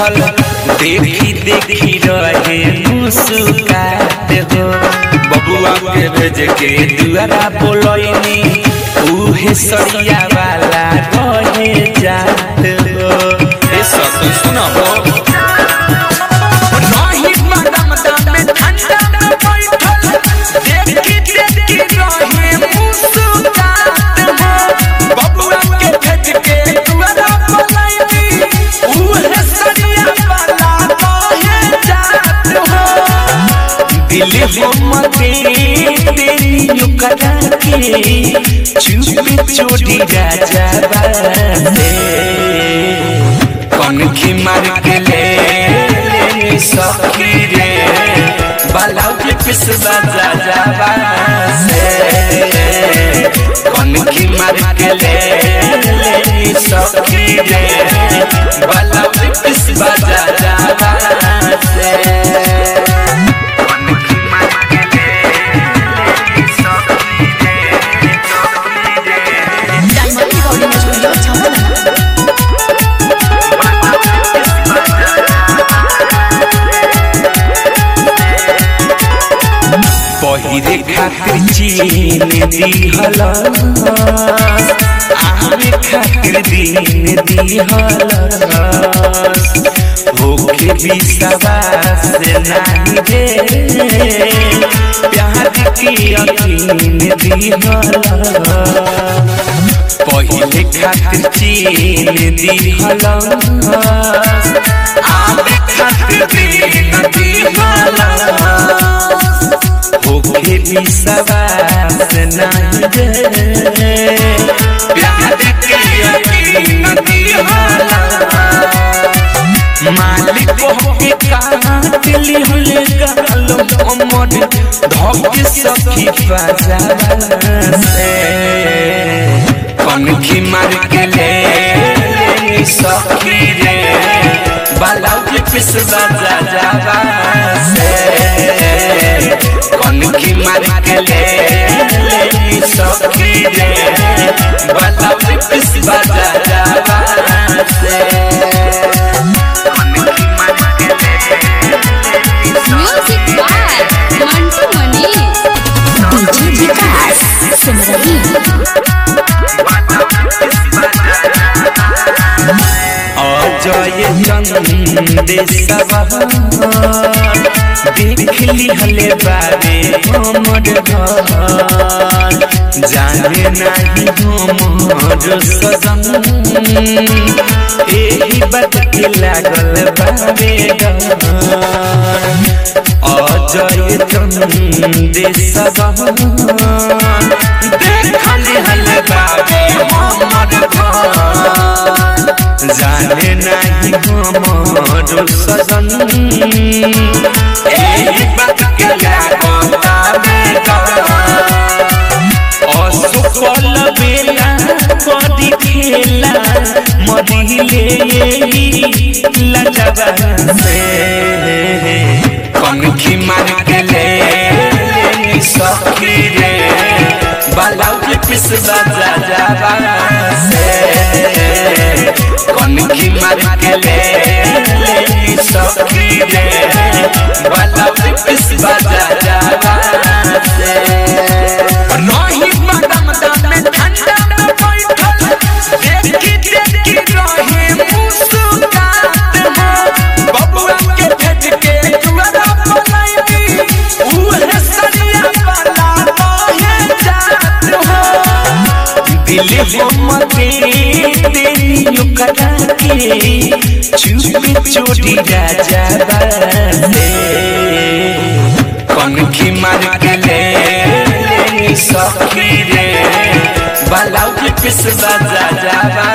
बैठल देखी देखी रहे मुस्काते हो बबुआ के भेज के दुआरा बोलैनी उहे सरिया वाला रहे जात हो ए सब सुनो नहीं मदम दम ठंडा में बैठल देखी देखी रहे मुस्कात हो बबुआ के भेज के दुआरा बोलैनी उहे सरिया वाला रहे जात हो दिल हो मते तेरी करा के चुपे चोटी राजा बासे कौन की मार के ले सखी रे बालाउ के पिस बाजा जावा से कौन की मार के ले सखी रे बालाउ के पिस बाजा जावा से पहिरे खातिर चीन दिहल आमे खातिर दिन दिहल होके विश्वास नहीं रे प्यार की यकीन दिहल पहिले खातिर चीन दिहल आमे खातिर दिन दिहल होके विश्वास नहीं रे प्यार के यकीन दिहला मालिक होके काट लिहले गालो अमर धोके सखी बाजा से कनखी मार के ले सखी रे बालाउ के पिस बाजा जावा से कनखी मार के ले सखी रे बालाउ के पिस बाजा जावा से कनखी मार के ले music by Mantu Mani DJ Vikas Simrani Ajay चंदेशवा देख लिहले बारे हमर घर जाने नहीं हमर सजन एही बात के लागल बारे डर अजय चंदेशवा देख लिहले बारे हमर घर जाने नहीं हमर सजन एही बात के लागता बेटा असफल बेला कदी खेला मदिले लजबा से कनखी मार के ले सखी रे बालाउ के पिस बाजा जावा से कनखी मार के ले सखी रे बालाउ के पिस बाजा जावा से नहीं मदम दम ठंडा में बैठल देखी देखी रहे मुस्कात हो बबुआ के भेज के दुआरा बोलैनी उहे सरिया वाला रहे जात हो दिल हो मते तेरी करा के चुपे चोटी राजा बासे कनखी मार के ले सखी रे बालाउ के पिस बाजा जावा